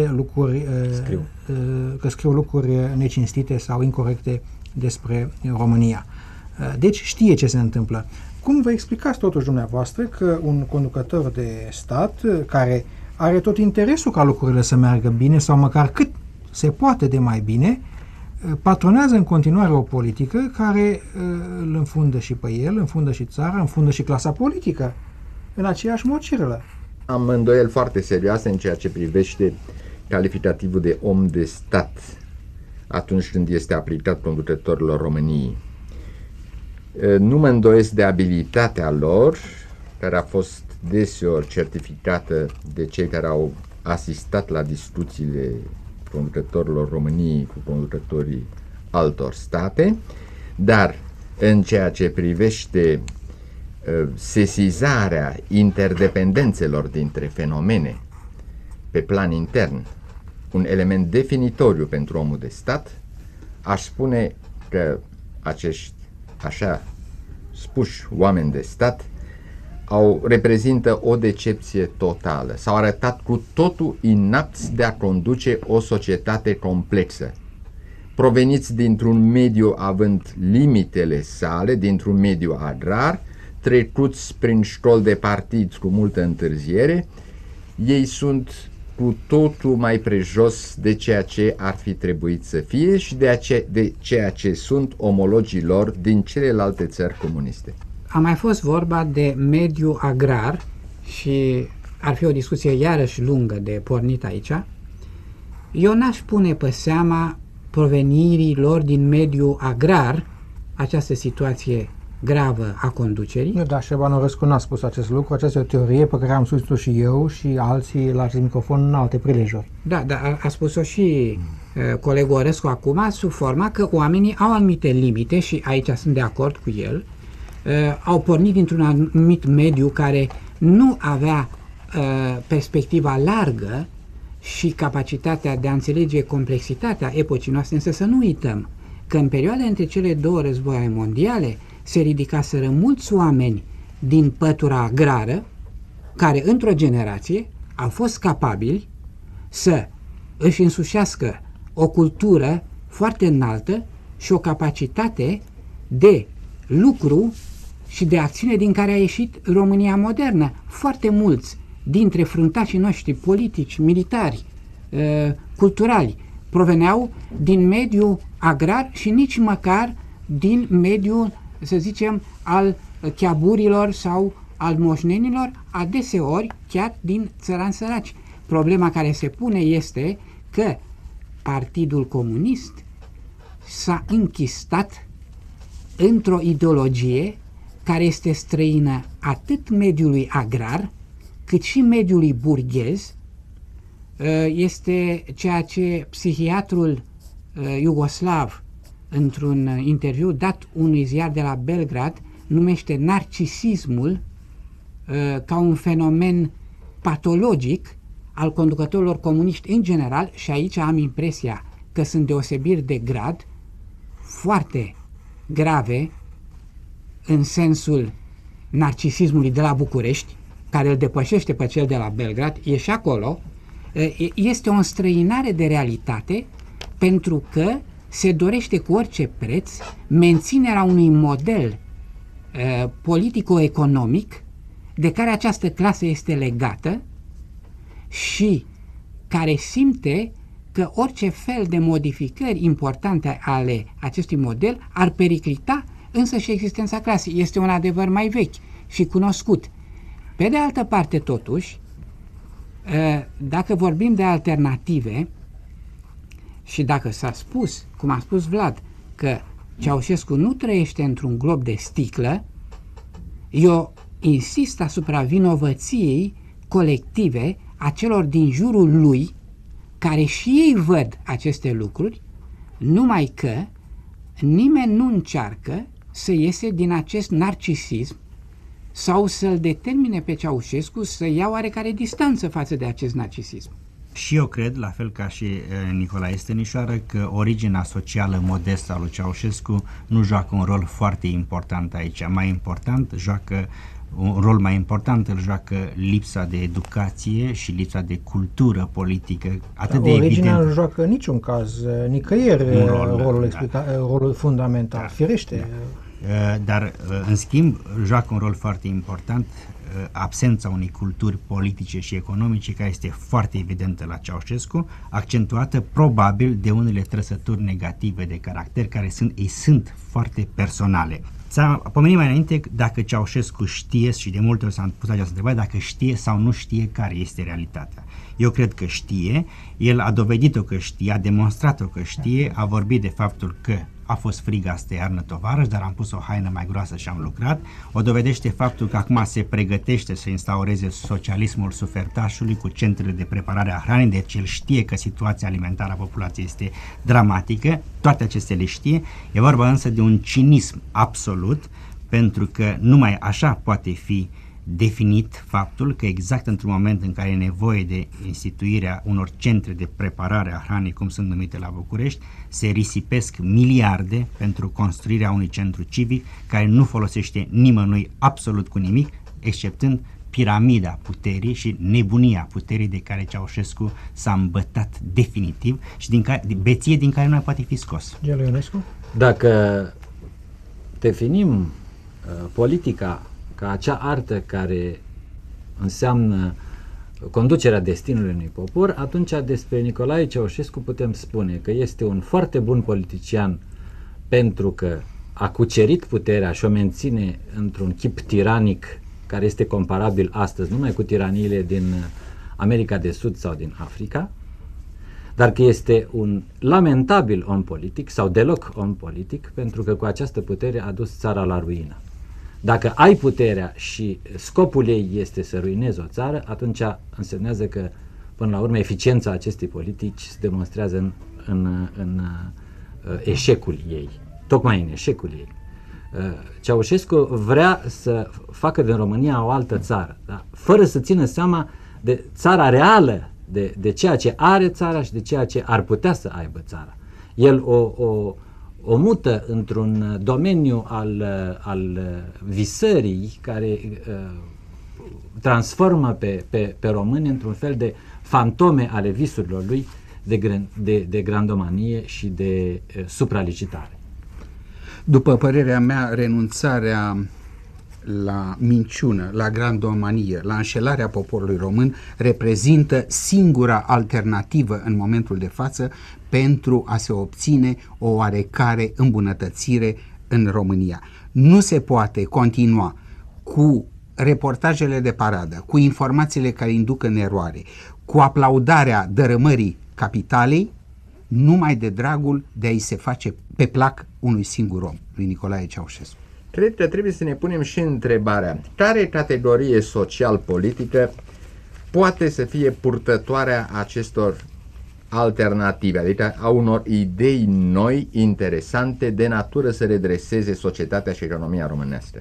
scriu lucruri necinstite sau incorrecte despre România. Deci știe ce se întâmplă. Cum vă explicați totuși dumneavoastră că un conducător de stat care are tot interesul ca lucrurile să meargă bine sau măcar cât se poate de mai bine, patronează în continuare o politică care îl înfundă și pe el, înfundă și țara, înfundă și clasa politică în aceeași mocirlă? Am îndoieli foarte serioase în ceea ce privește calificativul de om de stat atunci când este aplicat conducătorilor României. Nu mă îndoiesc de abilitatea lor, care a fost deseori certificată de cei care au asistat la discuțiile conducătorilor României cu conducătorii altor state, dar în ceea ce privește sesizarea interdependențelor dintre fenomene pe plan intern, un element definitoriu pentru omul de stat, aș spune că acești așa spuși oameni de stat reprezintă o decepție totală. S-au arătat cu totul inapți de a conduce o societate complexă. Proveniți dintr-un mediu având limitele sale, dintr-un mediu agrar, trecuți prin școli de partid cu multă întârziere, ei sunt cu totul mai prejos de ceea ce ar fi trebuit să fie și de ceea ce sunt omologii lor din celelalte țări comuniste. A mai fost vorba de mediu agrar și ar fi o discuție iarăși lungă de pornit aici. Eu n-aș pune pe seama provenirii lor din mediu agrar această situație gravă a conducerii. Nu, dar Șerban Orăscu n-a spus acest lucru, această teorie pe care am spus-o și eu și alții la acest microfon în alte prilejuri. Da, dar a spus-o și colegul Orăscu acum, sub forma că oamenii au anumite limite și aici sunt de acord cu el, au pornit dintr-un anumit mediu care nu avea perspectiva largă și capacitatea de a înțelege complexitatea epocii noastre, însă să nu uităm că în perioada între cele două războaie mondiale se ridicaseră mulți oameni din pătura agrară care într-o generație au fost capabili să își însușească o cultură foarte înaltă și o capacitate de lucru și de acțiune din care a ieșit România modernă. Foarte mulți dintre fruntașii noștri politici, militari, culturali, proveneau din mediul agrar și nici măcar din mediul, să zicem, al cheaburilor sau al moșnenilor, adeseori chiar din țărani săraci. Problema care se pune este că Partidul Comunist s-a închistat într-o ideologie care este străină atât mediului agrar, cât și mediului burghez. Este ceea ce psihiatrul iugoslav, într-un interviu dat unui ziar de la Belgrad, numește narcisismul ca un fenomen patologic al conducătorilor comuniști în general, și aici am impresia că sunt deosebiri de grad foarte grave în sensul narcisismului de la București, care îl depășește pe cel de la Belgrad, e și acolo. Este o înstrăinare de realitate, pentru că se dorește cu orice preț menținerea unui model politico-economic de care această clasă este legată și care simte că orice fel de modificări importante ale acestui model ar periclita însă și existența clasei. Este un adevăr mai vechi și cunoscut. Pe de altă parte, totuși, dacă vorbim de alternative și dacă s-a spus, cum a spus Vlad, că Ceaușescu nu trăiește într-un glob de sticlă, eu insist asupra vinovăției colective a celor din jurul lui, care și ei văd aceste lucruri, numai că nimeni nu încearcă să iese din acest narcisism sau să-l determine pe Ceaușescu să ia oarecare distanță față de acest narcisism. Și eu cred, la fel ca și Nicolae Stănișoară, că originea socială modestă a lui Ceaușescu nu joacă un rol foarte important aici. Mai important, un rol mai important îl joacă lipsa de educație și lipsa de cultură politică. Atât de originea evident. nu joacă în niciun caz, nicăieri rolul fundamental, Da. firește. Dar, în schimb, joacă un rol foarte important absența unei culturi politice și economice, care este foarte evidentă la Ceaușescu, accentuată probabil de unele trăsături negative de caracter care sunt foarte personale. S-a pomenit mai înainte dacă Ceaușescu știe, și de multe ori s-a pus această întrebare, dacă știe sau nu știe care este realitatea. Eu cred că știe, el a dovedit-o că știe, a demonstrat-o că știe, a vorbit de faptul că a fost frig astă iarnă, tovarăș, dar am pus o haină mai groasă și am lucrat. O dovedește faptul că acum se pregătește să instaureze socialismul sufertașului cu centrele de preparare a hranei, deci el știe că situația alimentară a populației este dramatică, toate acestea le știe. E vorba însă de un cinism absolut, pentru că numai așa poate fi definit faptul că exact într-un moment în care e nevoie de instituirea unor centre de preparare a hranei, cum sunt numite la București, se risipesc miliarde pentru construirea unui centru civic care nu folosește nimănui absolut cu nimic, exceptând piramida puterii și nebunia puterii de care Ceaușescu s-a îmbătat definitiv și beție din care nu mai poate fi scos. Gelu Ionescu? Dacă definim politica ca acea artă care înseamnă conducerea destinului unui popor, atunci despre Nicolae Ceaușescu putem spune că este un foarte bun politician pentru că a cucerit puterea și o menține într-un chip tiranic care este comparabil astăzi numai cu tiraniile din America de Sud sau din Africa, dar că este un lamentabil om politic sau deloc om politic pentru că cu această putere a dus țara la ruină. Dacă ai puterea și scopul ei este să ruinezi o țară, atunci însemnează că, până la urmă, eficiența acestei politici se demonstrează în eșecul ei, tocmai în eșecul ei. Ceaușescu vrea să facă din România o altă țară, da? Fără să țină seama de țara reală, de ceea ce are țara și de ceea ce ar putea să aibă țara. El o mută într-un domeniu al visării care transformă pe români într-un fel de fantome ale visurilor lui de grandomanie și de supralicitare. După părerea mea, renunțarea la minciună, la grandomanie, la înșelarea poporului român reprezintă singura alternativă în momentul de față pentru a se obține o oarecare îmbunătățire în România. Nu se poate continua cu reportajele de paradă, cu informațiile care induc în eroare, cu aplaudarea dărâmării capitalei, numai de dragul de a-i se face pe plac unui singur om, lui Nicolae Ceaușescu. Cred că trebuie să ne punem și întrebarea, care categorie social-politică poate să fie purtătoarea acestor alternative, adică a unor idei noi, interesante, de natură să redreseze societatea și economia românească.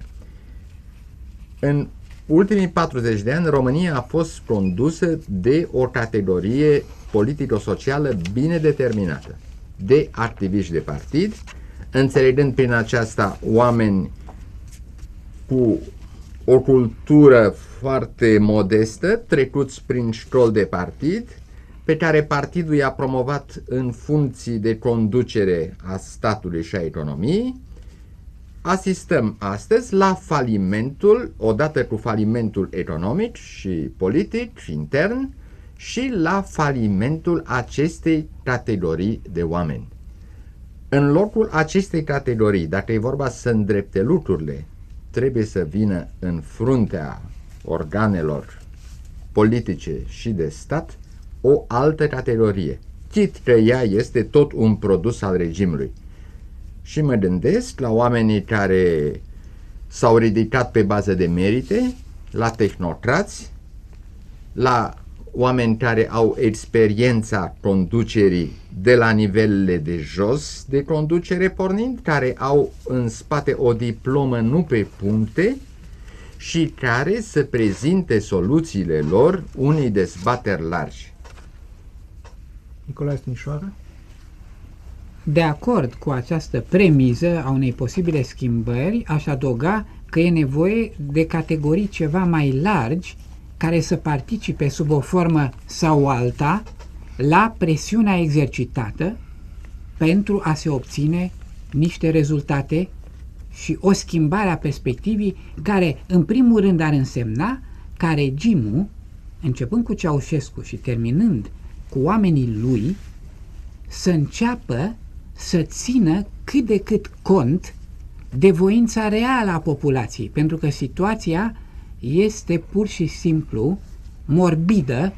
În ultimii 40 de ani, România a fost condusă de o categorie politico-socială bine determinată, de activiști de partid, înțelegând prin aceasta oameni cu o cultură foarte modestă, trecuți prin școli de partid, pe care partidul i-a promovat în funcții de conducere a statului și a economiei. Asistăm astăzi la falimentul, odată cu falimentul economic și politic și intern, și la falimentul acestei categorii de oameni. În locul acestei categorii, dacă e vorba să îndrepte lucrurile, trebuie să vină în fruntea organelor politice și de stat o altă categorie, chit că ea este tot un produs al regimului. Și mă gândesc la oamenii care s-au ridicat pe bază de merite, la tehnocrați, la oameni care au experiența conducerii de la nivelele de jos de conducere pornind, care au în spate o diplomă nu pe puncte și care să prezinte soluțiile lor unei dezbateri largi. Nicolae Stinișoară? De acord cu această premiză a unei posibile schimbări, aș adăuga că e nevoie de categorii ceva mai largi care să participe sub o formă sau alta la presiunea exercitată pentru a se obține niște rezultate și o schimbare a perspectivii care, în primul rând, ar însemna ca regimul, începând cu Ceaușescu și terminând cu oamenii lui, să înceapă să țină cât de cât cont de voința reală a populației, pentru că situația este pur și simplu morbidă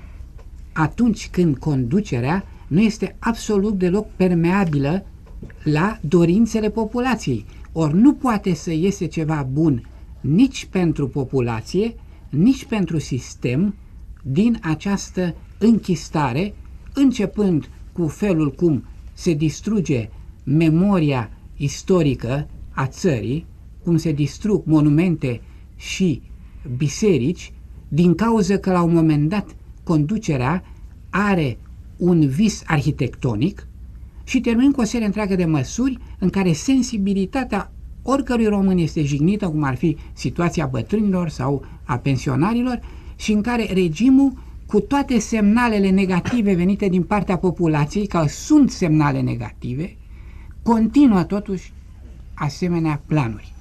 atunci când conducerea nu este absolut deloc permeabilă la dorințele populației. Ori nu poate să iese ceva bun nici pentru populație, nici pentru sistem din această închistare, începând cu felul cum se distruge memoria istorică a țării, cum se distrug monumente și biserici, din cauza că la un moment dat conducerea are un vis arhitectonic, și termin cu o serie întreagă de măsuri în care sensibilitatea oricărui român este jignită, cum ar fi situația bătrânilor sau a pensionarilor, și în care regimul, cu toate semnalele negative venite din partea populației, că sunt semnale negative, continuă totuși asemenea planuri.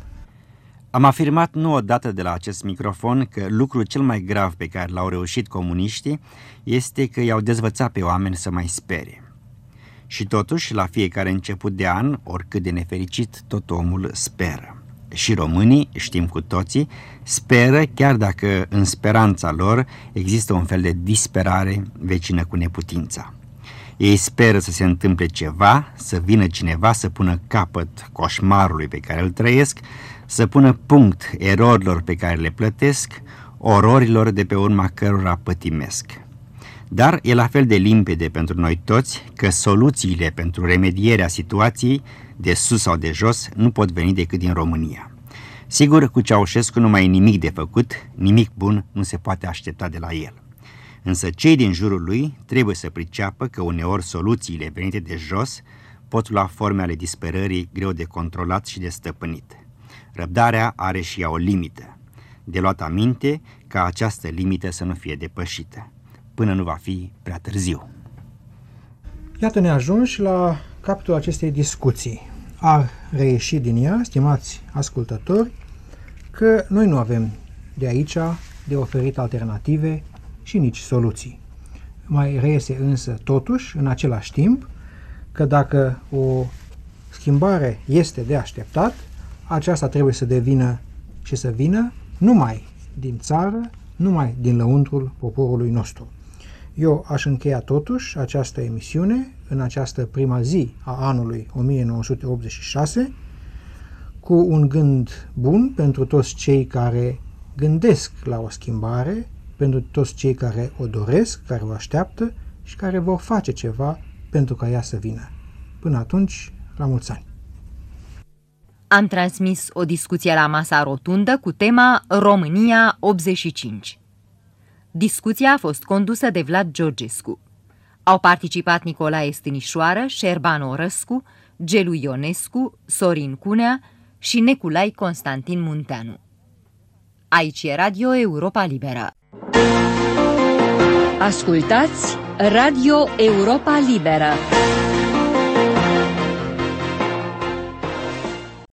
Am afirmat nu odată de la acest microfon că lucrul cel mai grav pe care l-au reușit comuniștii este că i-au dezvățat pe oameni să mai spere. Și totuși, la fiecare început de an, oricât de nefericit, tot omul speră. Și românii, știm cu toții, speră chiar dacă în speranța lor există un fel de disperare vecină cu neputința. Ei speră să se întâmple ceva, să vină cineva să pună capăt coșmarului pe care îl trăiesc, să pună punct erorilor pe care le plătesc, ororilor de pe urma cărora pătimesc. Dar e la fel de limpede pentru noi toți că soluțiile pentru remedierea situației, de sus sau de jos, nu pot veni decât din România. Sigur, cu Ceaușescu nu mai e nimic de făcut, nimic bun nu se poate aștepta de la el. Însă cei din jurul lui trebuie să priceapă că uneori soluțiile venite de jos pot lua forme ale disperării greu de controlat și de stăpânit. Răbdarea are și ea o limită. De luat aminte ca această limită să nu fie depășită, până nu va fi prea târziu. Iată, ne ajungi la capătul acestei discuții. Ar reieși din ea, stimați ascultători, că noi nu avem de aici de oferit alternative și nici soluții. Mai reiese însă totuși, în același timp, că dacă o schimbare este de așteptat, aceasta trebuie să devină și să vină numai din țară, numai din lăuntrul poporului nostru. Eu aș încheia totuși această emisiune în această prima zi a anului 1986 cu un gând bun pentru toți cei care gândesc la o schimbare, pentru toți cei care o doresc, care o așteaptă și care vor face ceva pentru ca ea să vină. Până atunci, la mulți ani! Am transmis o discuție la masa rotundă cu tema România 85. Discuția a fost condusă de Vlad Georgescu. Au participat Nicolae Stânișoară, Șerban Orăscu, Gelu Ionescu, Sorin Cunea și Neculai Constantin Munteanu. Aici e Radio Europa Liberă. Ascultați Radio Europa Liberă.